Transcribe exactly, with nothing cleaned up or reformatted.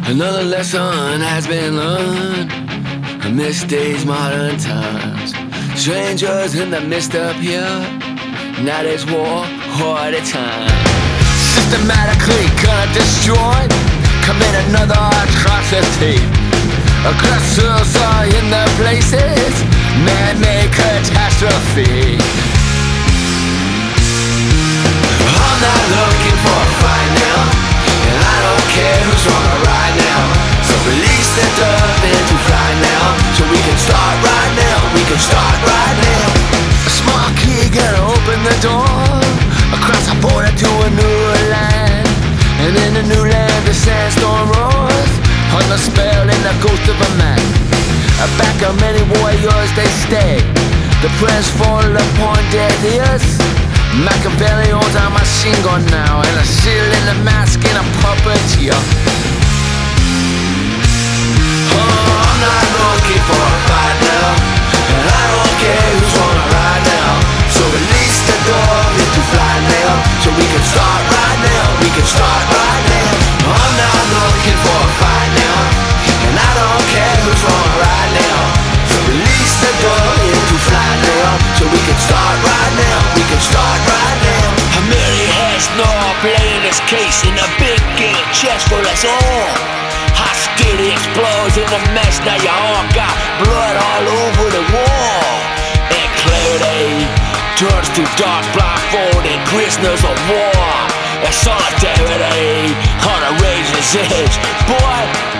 Another lesson has been learned amidst these modern times. Strangers in the midst of here. Now there's war all the time. Systematically gonna destroy, commit another atrocity. Aggressors are in their places, man-made catastrophe. I'm not looking for a fight now, and I don't care who's wrong or right now. So release the dove into flight now, so we can start right now, we can start right now. A small key gonna open the door, across a border to a new land. And in the new land the sandstorm roars, on the spell and the ghost of a man. A back of many warriors they stay, the prayers fall upon dead ears. Machiavelli owns a machine gun now, and a seal in the mask and a puppeteer. Oh, I'm not looking for a fight now, and I don't care who's wrong or right now. So release the dove into flight now, so we can start right now, we can start right now. I'm not looking for a fight now, and I don't care who's wrong or right now. So release the dove into flight now, so we can start right now, we can start right now. A million heads know playing this case in a big game chest for us all. Hostility explodes in the mess, now you all got blood all over the wall. And clarity turns to dark, blindfolded prisoners of war. And solidarity on a razor's edge. Boy,